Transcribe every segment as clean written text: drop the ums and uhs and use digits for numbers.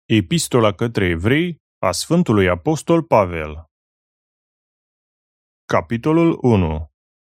Epistola către Evrei a Sfântului Apostol Pavel. Capitolul 1.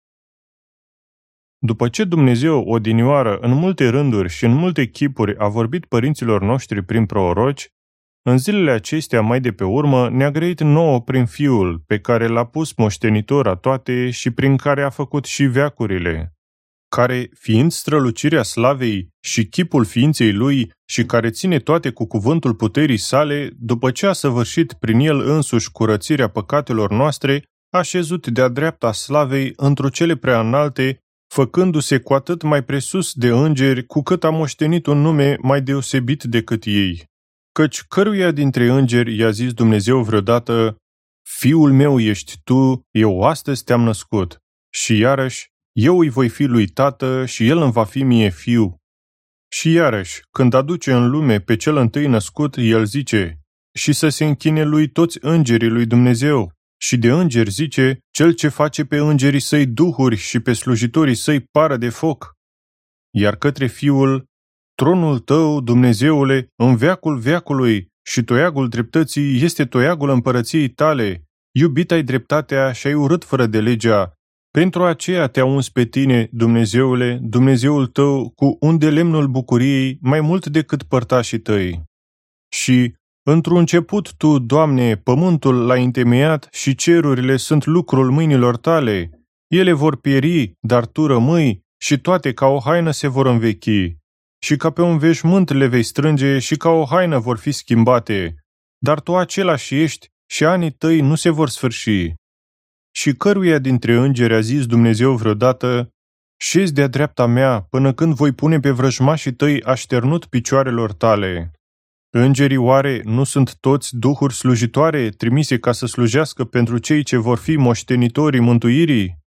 După ce Dumnezeu odinioară în multe rânduri și în multe chipuri a vorbit părinților noștri prin proroci, în zilele acestea mai de pe urmă ne-a grăit nouă prin Fiul, pe care l-a pus moștenitor a toate și prin care a făcut și veacurile, care, fiind strălucirea slavei și chipul ființei Lui și care ține toate cu cuvântul puterii sale, după ce a săvârșit prin El însuși curățirea păcatelor noastre, a șezut de-a dreapta slavei într-o cele prea înalte, făcându-se cu atât mai presus de îngeri, cu cât a moștenit un nume mai deosebit decât ei. Căci căruia dintre îngeri i-a zis Dumnezeu vreodată: Fiul meu ești tu, eu astăzi te-am născut, și iarăși, eu îi voi fi lui tată și el îmi va fi mie fiu. Și iarăși, când aduce în lume pe cel întâi născut, el zice: și să se închine lui toți îngerii lui Dumnezeu. Și de îngeri zice: cel ce face pe îngerii săi duhuri și pe slujitorii săi pară de foc. Iar către Fiul: tronul tău, Dumnezeule, în veacul veacului, și toiagul dreptății este toiagul împărăției tale. Iubit ai dreptatea și ai urât fără de legea. Pentru aceea te-a uns pe tine, Dumnezeule, Dumnezeul tău, cu un de lemnul bucuriei mai mult decât părtașii tăi. Și, într-un început tu, Doamne, pământul l-ai întemeiat și cerurile sunt lucrul mâinilor tale. Ele vor pieri, dar tu rămâi, și toate ca o haină se vor învechi. Și ca pe un veșmânt le vei strânge și ca o haină vor fi schimbate. Dar tu același ești și anii tăi nu se vor sfârși. Și căruia dintre îngeri a zis Dumnezeu vreodată: șezi de-a dreapta mea până când voi pune pe vrăjmașii tăi așternut picioarelor tale. Îngerii oare nu sunt toți duhuri slujitoare trimise ca să slujească pentru cei ce vor fi moștenitorii mântuirii?